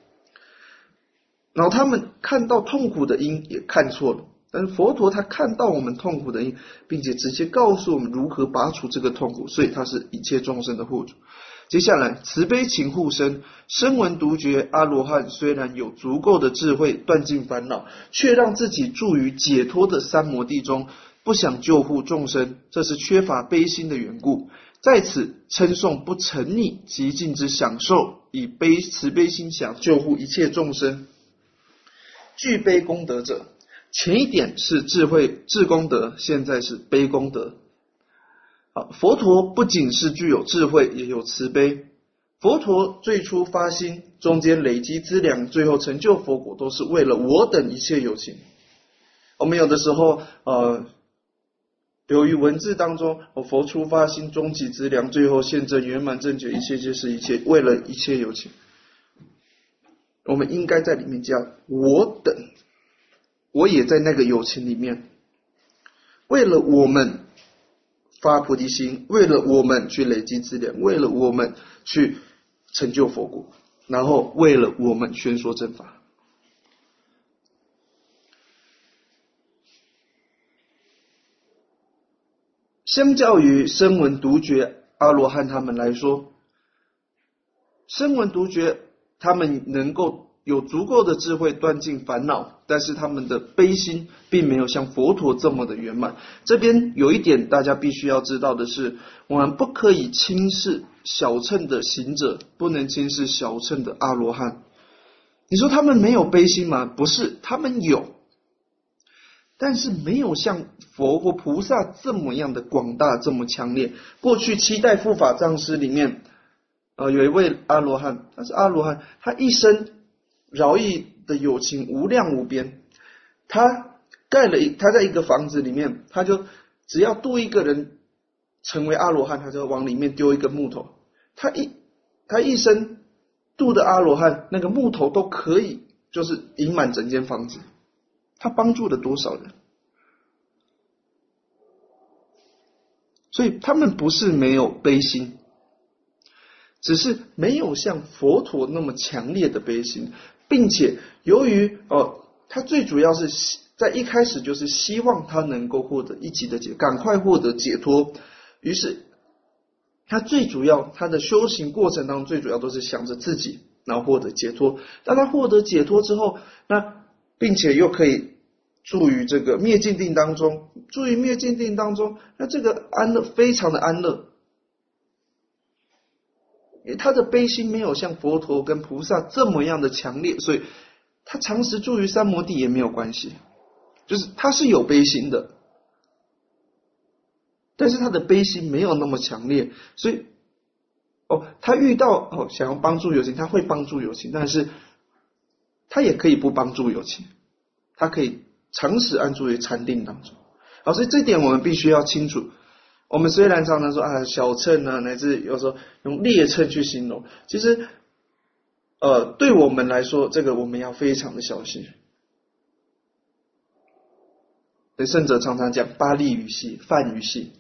然后他们看到痛苦的因也看错了，但是佛陀他看到我们痛苦的因，并且直接告诉我们如何拔除这个痛苦，所以他是一切众生的护主。接下来慈悲情护身，声闻独觉阿罗汉虽然有足够的智慧断尽烦恼，却让自己住于解脱的三摩地中，不想救护众生，这是缺乏悲心的缘故。在此称颂不沉溺极尽之享受，以悲慈悲心想救护一切众生，具悲功德者。前一点是智慧智功德，现在是悲功德。好，佛陀不仅是具有智慧，也有慈悲。佛陀最初发心，中间累积资粮，最后成就佛果，都是为了我等一切有情。我们有的时候呃由于文字当中，佛出发心，终极资粮，最后现证圆满正觉，一切皆是一切，为了一切有情。我们应该在里面加我等，我也在那个有情里面，为了我们发菩提心，为了我们去累积资粮，为了我们去成就佛果，然后为了我们宣说正法。相较于声闻独觉阿罗汉他们来说，声闻独觉他们能够有足够的智慧断尽烦恼，但是他们的悲心并没有像佛陀这么的圆满。这边有一点大家必须要知道的是，我们不可以轻视小乘的行者，不能轻视小乘的阿罗汉。你说他们没有悲心吗？不是，他们有，但是没有像佛或菩萨这么样的广大，这么强烈。过去七代护法藏师里面呃，有一位阿罗汉，他是阿罗汉，他一生饶益的有情无量无边。他盖了一他在一个房子里面，他就只要度一个人成为阿罗汉，他就往里面丢一个木头，他一他一生度的阿罗汉，那个木头都可以就是盈满整间房子，他帮助了多少人？所以他们不是没有悲心，只是没有像佛陀那么强烈的悲心，并且由于哦，他最主要是在一开始就是希望他能够获得一级的解，赶快获得解脱，于是他最主要他的修行过程当中，最主要都是想着自己，然后获得解脱。当他获得解脱之后，那并且又可以住于这个灭尽定当中，住于灭尽定当中，那这个安乐非常的安乐。他的悲心没有像佛陀跟菩萨这么样的强烈，所以他长时住于三摩地也没有关系，就是他是有悲心的，但是他的悲心没有那么强烈，所以哦，他遇到哦想要帮助有情，他会帮助有情，但是他也可以不帮助有情，他可以长时安住于禅定当中。好，所以这点我们必须要清楚。我们虽然常常说啊小乘啊，乃至有时候用劣乘去形容，其实呃对我们来说，这个我们要非常的小心。所以圣者常常讲八利语系、泛语系。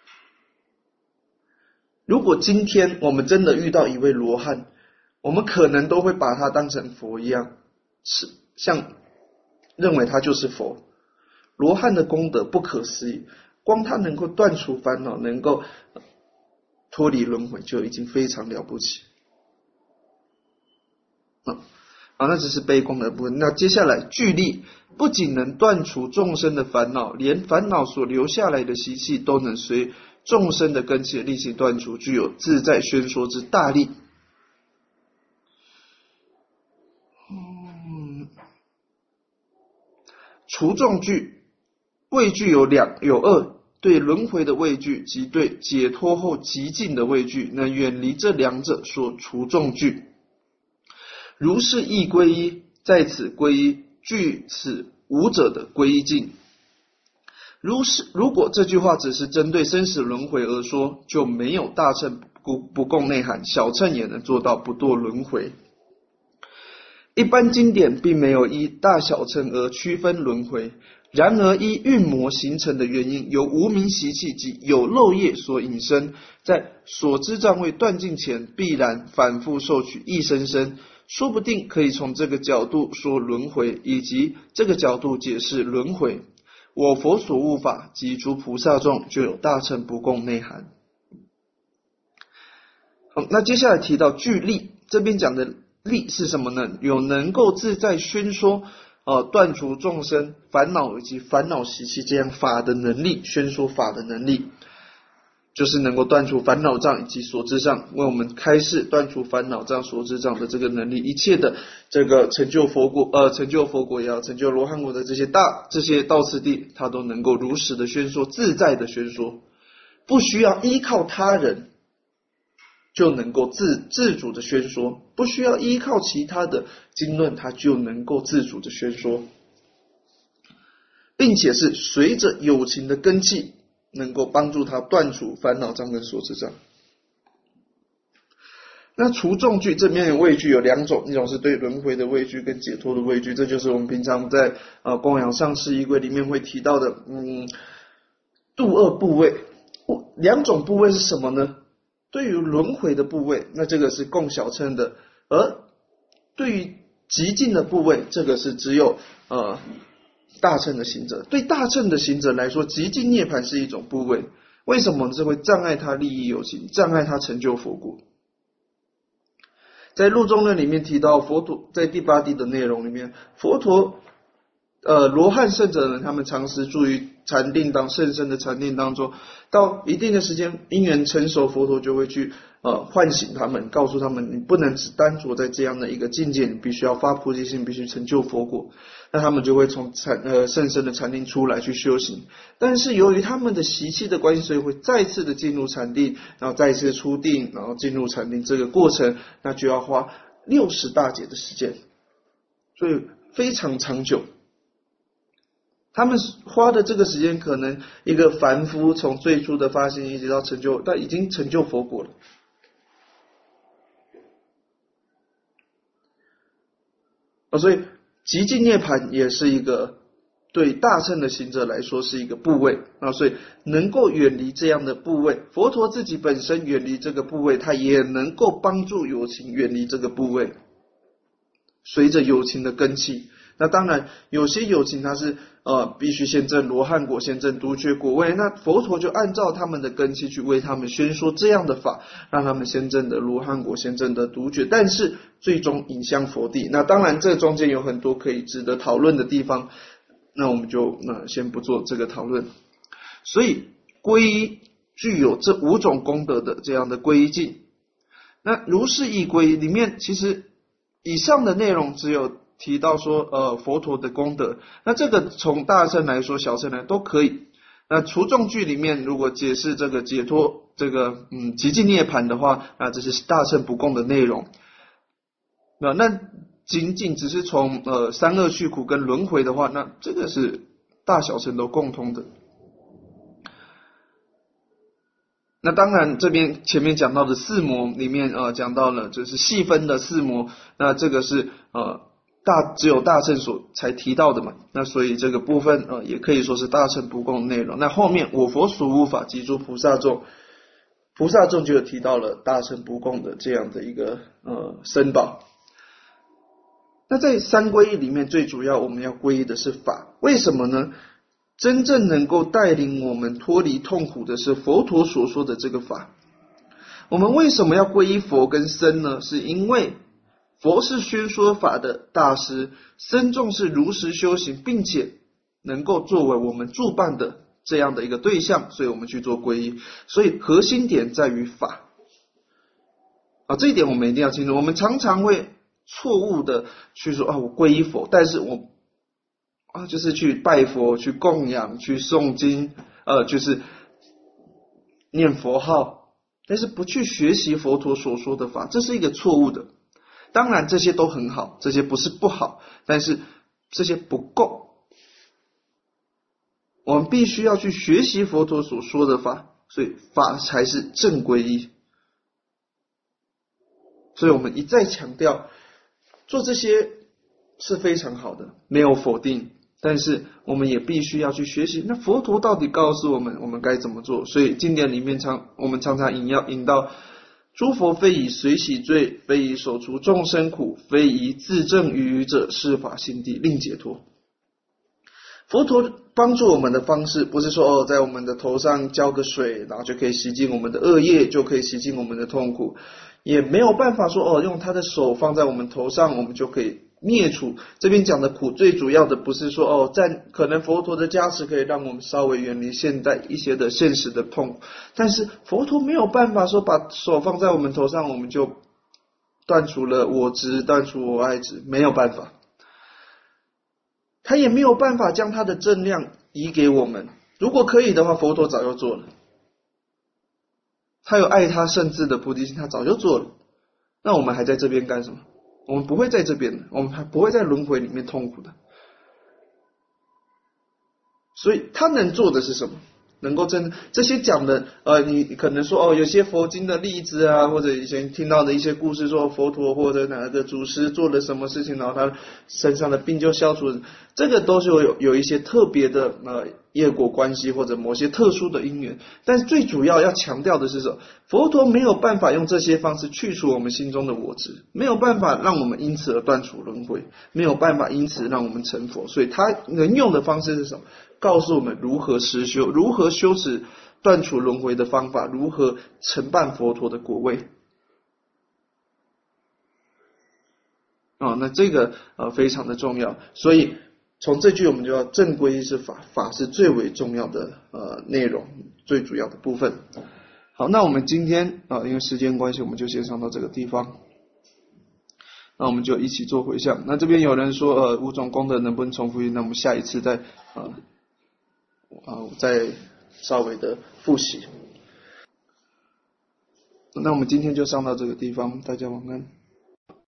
如果今天我们真的遇到一位罗汉，我们可能都会把他当成佛一样，是像认为他就是佛。罗汉的功德不可思议，光他能够断除烦恼，能够脱离轮回，就已经非常了不起。嗯，好，那只是悲功的部分。那接下来具力不仅能断除众生的烦恼，连烦恼所留下来的习气都能随众生的根器力行断除，具有自在宣说之大力。嗯，除众惧，畏惧有两有二，对轮回的畏惧及对解脱后极尽的畏惧，能远离这两者所除众惧。如是亦归依，在此归依具此五者的归依境。如是，如果这句话只是针对生死轮回而说，就没有大乘不不共内涵，小乘也能做到不堕轮回。一般经典并没有依大小乘而区分轮回，然而依运魔形成的原因，由无明习气及有漏业所引生，在所知障未断尽前，必然反复受取一生生。说不定可以从这个角度说轮回，以及这个角度解释轮回。我佛所悟法及诸菩萨众，就有大乘不共内涵。好，那接下来提到具力，这边讲的力是什么呢？有能够自在宣说呃，断除众生烦恼以及烦恼习气这样法的能力，宣说法的能力，就是能够断除烦恼障以及所知障，为我们开示断除烦恼障、所知障的这个能力，一切的这个成就佛果，呃，成就佛果也好，成就罗汉果的这些大这些道次第，他都能够如实的宣说，自在的宣说，不需要依靠他人就能够自自主的宣说，不需要依靠其他的经论，他就能够自主的宣说，并且是随着有情的根器，能够帮助他断除烦恼障跟所知障。那除众惧，这边的畏惧有两种，一种是对轮回的畏惧跟解脱的畏惧，这就是我们平常在呃供养上师仪轨里面会提到的，嗯，度恶部位。两种部位是什么呢？对于轮回的部位，那这个是供小乘的，而对于极尽的部位，这个是只有呃大乘的行者。对大乘的行者来说，极尽涅槃是一种部位，为什么？这会障碍他利益有情，障碍他成就佛果。在入中论里面提到，佛陀在第八地的内容里面，佛陀呃罗汉圣者呢，他们长时住于禅定当甚深的禅定当中，到一定的时间因缘成熟，佛陀就会去呃唤醒他们，告诉他们你不能只单着在这样的一个境界，你必须要发菩提心，必须成就佛果。那他们就会从禅呃甚深的禅定出来去修行，但是由于他们的习气的关系，所以会再次的进入禅定，然后再次出定，然后进入禅定，这个过程那就要花六十大劫的时间，所以非常长久。 他们花的这个时间，可能一个凡夫从最初的发心一直到成就，他已经成就佛果了。啊，所以极尽涅槃也是一个对大乘的行者来说是一个部位啊，所以能够远离这样的部位，佛陀自己本身远离这个部位，他也能够帮助有情远离这个部位。随着有情的根器，那当然有些有情他是呃必须先证罗汉果，先证独觉果位，那佛陀就按照他们的根器去为他们宣说这样的法，让他们先证的罗汉果，先证的独觉，但是最终引向佛地。那当然这中间有很多可以值得讨论的地方，那我们就那先不做这个讨论。所以皈依具有这五种功德的这样的皈依境。那如是义皈依里面，其实以上的内容只有提到说呃佛陀的功德，那这个从大乘来说小乘来都可以。那除众句里面如果解释这个解脱这个嗯极尽涅槃的话，那这是大乘不共的内容。那那仅仅只是从呃三恶趣苦跟轮回的话，那这个是大小乘都共通的。那当然这边前面讲到的四魔里面呃讲到了就是细分的四魔，那这个是呃大只有大乘所才提到的嘛，那所以这个部分呃也可以说是大乘不共的内容。那后面我佛所悟法及诸菩萨众，菩萨众就有提到了大乘不共的这样的一个呃僧宝。那在三皈依里面最主要我们要皈依的是法，为什么呢？真正能够带领我们脱离痛苦的是佛陀所说的这个法。我们为什么要皈依佛跟僧呢？是因为佛是宣说法的大师，僧众是如实修行并且能够作为我们助伴的这样的一个对象，所以我们去做皈依。所以核心点在于法啊，这一点我们一定要清楚。我们常常会错误的去说啊，我皈依佛，但是我啊，就是去拜佛、去供养、去诵经，呃，就是念佛号，但是不去学习佛陀所说的法，这是一个错误的。当然这些都很好，这些不是不好，但是这些不够。我们必须要去学习佛陀所说的法，所以法才是正皈依。所以我们一再强调，做这些是非常好的，没有否定。但是我们也必须要去学习，那佛陀到底告诉我们我们该怎么做？所以经典里面常我们常常引要引到，诸佛非以随喜罪，非以手除众生苦，非以自证于愚者是法心地令解脱。佛陀帮助我们的方式不是说哦，在我们的头上浇个水，然后就可以洗净我们的恶业，就可以洗净我们的痛苦，也没有办法说哦，用他的手放在我们头上，我们就可以灭除。这边讲的苦，最主要的不是说哦，在可能佛陀的加持可以让我们稍微远离现代一些的现实的痛苦，但是佛陀没有办法说把手放在我们头上，我们就断除了我执，断除我爱执，没有办法。他也没有办法将他的正量移给我们，如果可以的话，佛陀早就做了。他有爱他圣智的菩提心，他早就做了。那我们还在这边干什么？我们不会在这边的，我们还不会在轮回里面痛苦的。所以他能做的是什么？能够真这些讲的呃，你可能说哦，有些佛经的例子啊，或者以前听到的一些故事，说佛陀或者哪个祖师做了什么事情，然后他身上的病就消除了，这个都是有有一些特别的呃业果关系或者某些特殊的因缘。但是最主要要强调的是什么？佛陀没有办法用这些方式去除我们心中的我执，没有办法让我们因此而断除轮回，没有办法因此让我们成佛，所以他能用的方式是什么？告诉我们如何实修，如何修持断除轮回的方法，如何承办佛陀的果位。哦，那这个呃非常的重要，所以从这句我们就要正皈依是法，法是最为重要的呃内容，最主要的部分。好，那我们今天啊、呃，因为时间关系，我们就先上到这个地方。那我们就一起做回向。那这边有人说呃五种功德能不能重复？那我们下一次再啊啊再稍微的复习。那我们今天就上到这个地方，大家晚安。